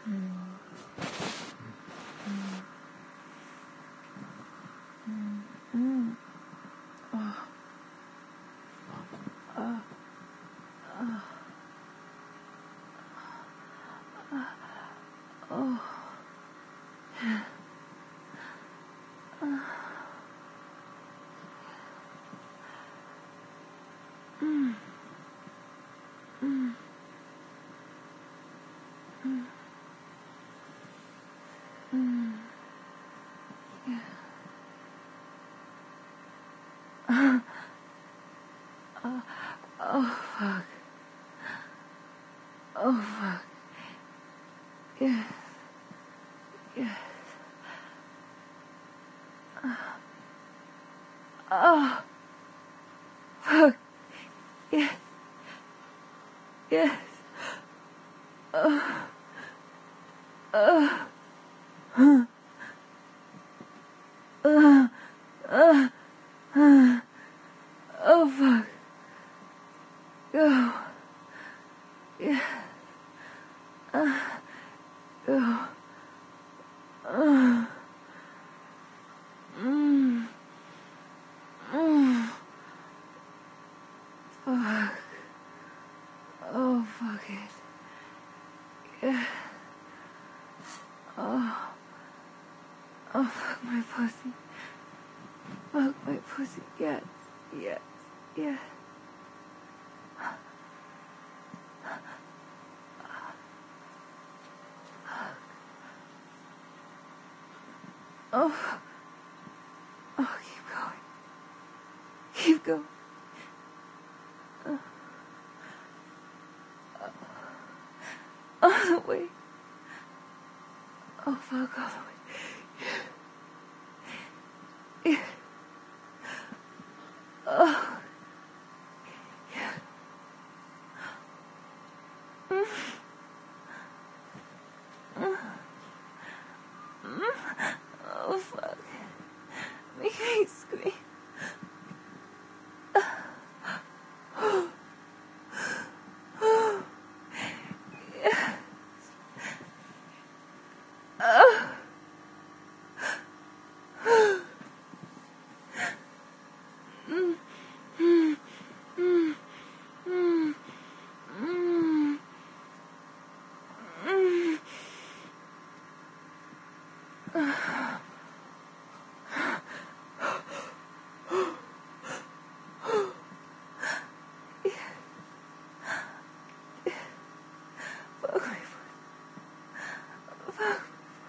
Oh, fuck. Oh, fuck. Yes. Yes. Oh, fuck. Yes. Yes. Oh, fuck. Go. Yeah. Go. Fuck. Oh, fuck it. Yeah. Oh. Oh, fuck my pussy. Fuck my pussy. Yes. Yes. Yes. Oh. Oh, keep going. Keep going. All the way. Oh, fuck, all the way. Yeah. Oh. Yeah. Oh, fuck. Make me scream. Fuck my fuck.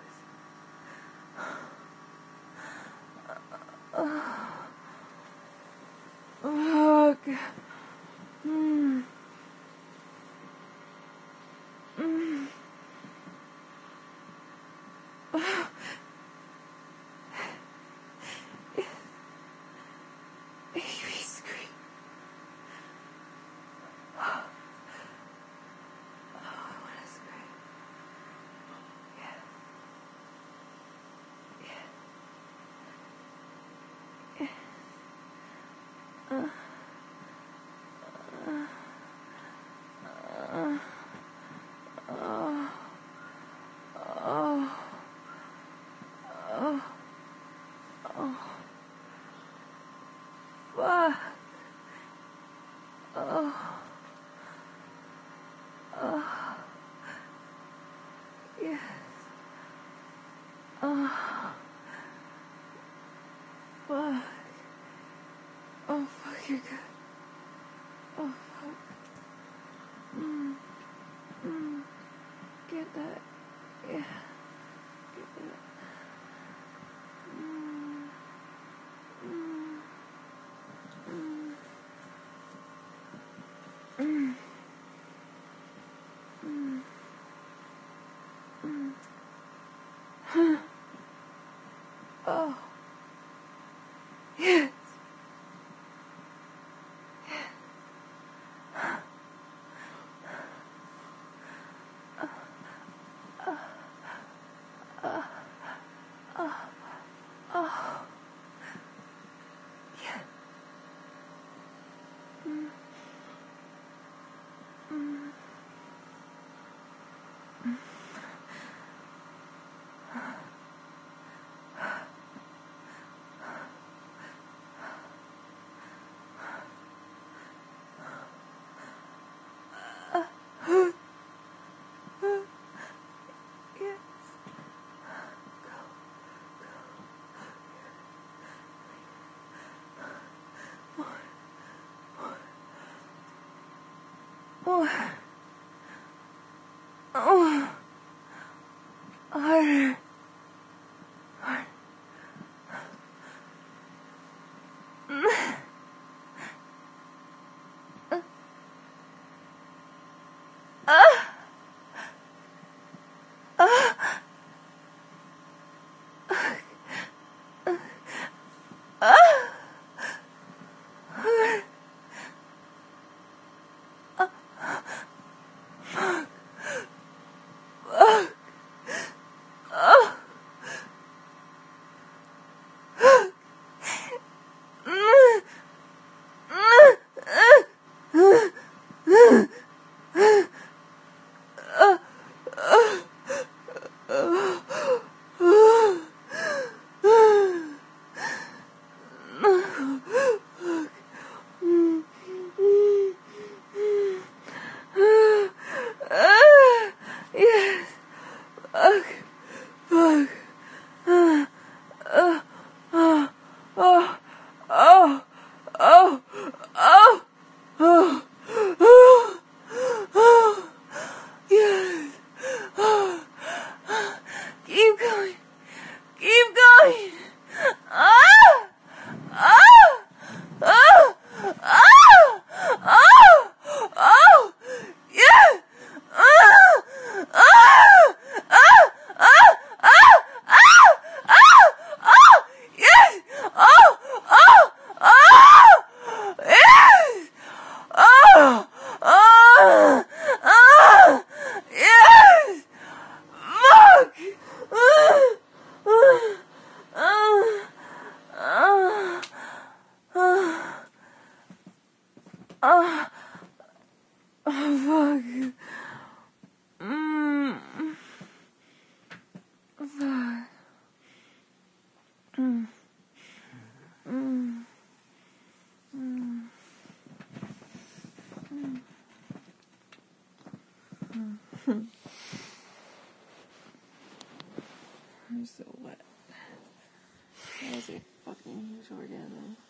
Fuck. Make me scream. Oh, I wanna scream. Yeah. Yeah. Fuck. Oh. Oh. Yes. Oh. Fuck. Oh, fuck, you're good. Oh, fuck. Get that. Yeah. Get that. Oh. Yes. Yeah. Oh. Oh. Harder. Yes. Fuck. Fuck. Oh. Oh. Oh. Oh. Oh. Oh. Oh. Oh. Yes. Oh. Keep going. Keep going. Ah! Ah! Ah! Ah! Ah! Oh! Yeah! Ah! Ah! Ah! Ah! Ah! Ah! Ah! Ah! Yes! Oh! Oh! Oh! Yes! Oh! Oh! Ah! Yes! Fuck! Ah! Ah! Ah! Ah! Ah! Oh, fuck. Fuck. I'm so wet. That was a fucking huge orgasm.